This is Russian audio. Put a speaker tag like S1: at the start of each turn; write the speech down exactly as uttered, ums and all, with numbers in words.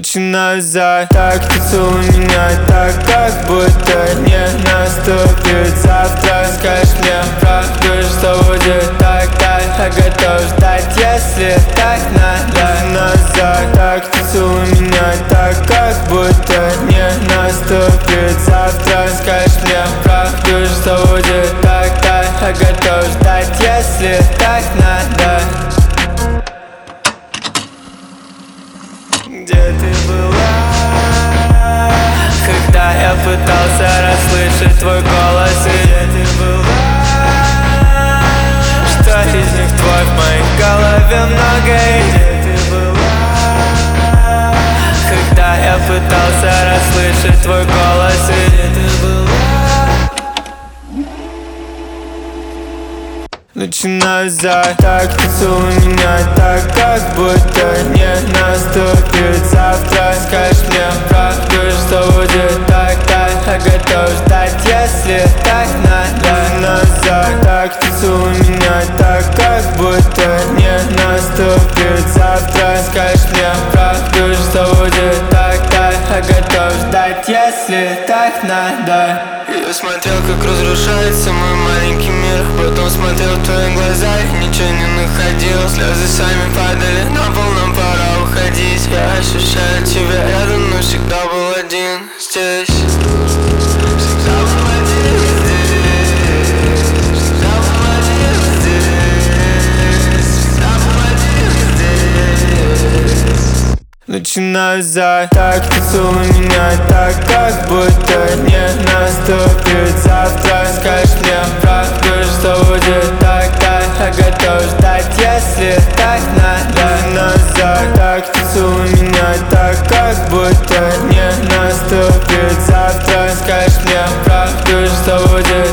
S1: Начинаю за так, ты целуй меня так, как будто не наступит завтра. Скажешь мне правду, что будет так, так, я готов ждать, если так надо. Назад, так, ты целуй меня так, как будто не наступит завтра. Скажешь мне правду, что будет так, так, я готов ждать, если так надо. Где ты была, когда я пытался расслышать твой голос? И где ты была, что из них твой в моей голове много? И где ты была, когда я пытался расслышать твой голос? И где ты была? Начинаю за так, ты целуй меня так, как будто не наступит завтра. Скажешь мне правду, что будет так, так, я готов ждать, если так надо. Назад, так, ты целуй меня так, как будто не наступит завтра. Скажешь мне правду, что будет так, так, я готов ждать, если так надо.
S2: Я смотрел, как разрушается мой маленький мир, потом смотрел в твои глаза и ничего не находил. Слезы сами падали на пол, нам пора уходить. Я ощущаю тебя рядом, но всегда был один здесь. Всегда был один здесь. Всегда был один здесь. Всегда был один здесь.
S1: Начинаю за так, ты целуй меня так, как будто не наступит завтра. Скажешь мне правду, что будет так, так, я готов ждать, если так надо. Назад, так, ты целуй меня так, как будто не наступит завтра. Скажешь мне правду, что будет